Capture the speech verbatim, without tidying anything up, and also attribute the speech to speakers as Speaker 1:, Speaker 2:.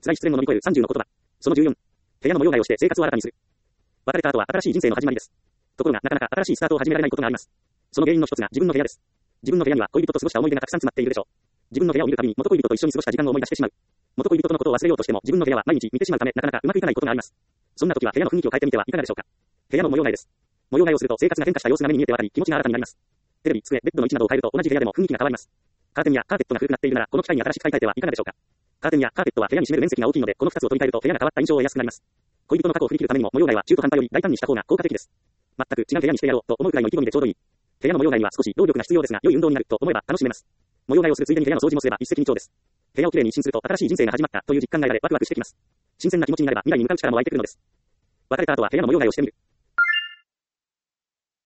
Speaker 1: 辛い失恋を乗り越えるさんじゅうの言葉。そのじゅうよん。部屋の模様替えをして生活を新たにする。別れた後は新しい人生の始まりです。ところが、なかなか新しいスタートを始められないことがあります。その原因の一つが自分の部屋です。自分の部屋には恋人と過ごした思い出がたくさん詰まっているでしょう。自分の部屋を見るたびに元恋人と一緒に過ごした時間を思い出してしまう。元恋人とのことを忘れようとしても自分の部屋は毎日見てしまうためなかなかうまくいかないことがあります。そんな時は部屋の雰囲気を変えてみてはいかがでしょうか。部屋の模様替えです。模様替えをすると生活が変化した様子が目に見えてわかり気持ちが新たになります。テレビ、机、ベッドの位置などを変えると同じ部屋でも雰囲気が変わります。カーテンやカーペットが古くなっているならこの機会に新しく買い替えてはいかがでしょうか。カーテンやカーペットは部屋に占める面積が大きいのでこのふたつを取り替えると部屋が変わった印象を得やすくなります。恋人の過去を振り切るためにも模様替えは中途半端より大胆にした方が効果的です。全く違う部屋にしてやろうと思うくらいの意気込みでちょうどいい。部屋の模様替えには少し労力が必要ですが良い運動になると思えば楽しめます。模様替えをするついでに部屋の掃除もすれば一石二鳥です。部屋をきれいに一新すると新しい人生が始まったという実感が得られワクワクしてきます。新鮮な気持ちになれば未来に向かう力も湧いてくるのです。別れた後は部屋の模様替えをしてみる。